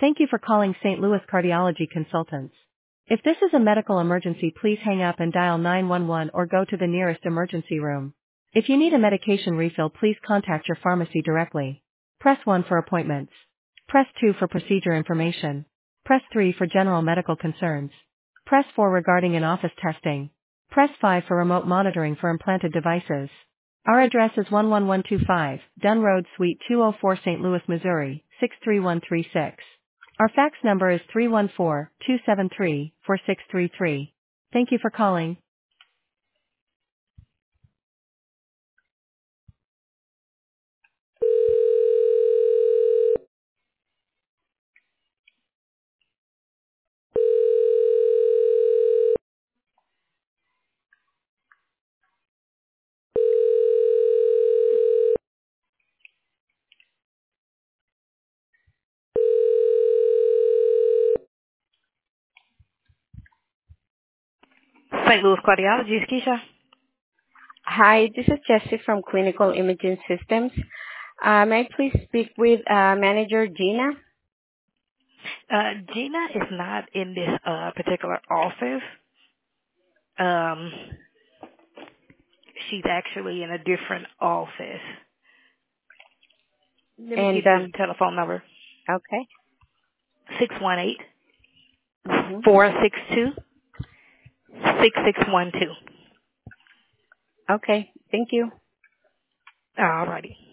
Thank you for calling St. Louis Cardiology Consultants. If this is a medical emergency, please hang up and dial 911 or go to the nearest emergency room. If you need a medication refill, please contact your pharmacy directly. Press 1 for appointments. Press 2 for procedure information. Press 3 for general medical concerns. Press 4 regarding in-office testing. Press 5 for remote monitoring for implanted devices. Our address is 11125 Dunn Road, Suite 204, St. Louis, Missouri, 63136. Our fax number is 314-273-4633. Thank you for calling. St. Louis Cardiology, is Keisha. Hi, this is Jessie from Clinical Imaging Systems. May I please speak with Manager Gina? Gina is not in this particular office. She's actually in a different office. Let me give you the telephone number. Okay. 618-462-6612. Okay, thank you. All righty.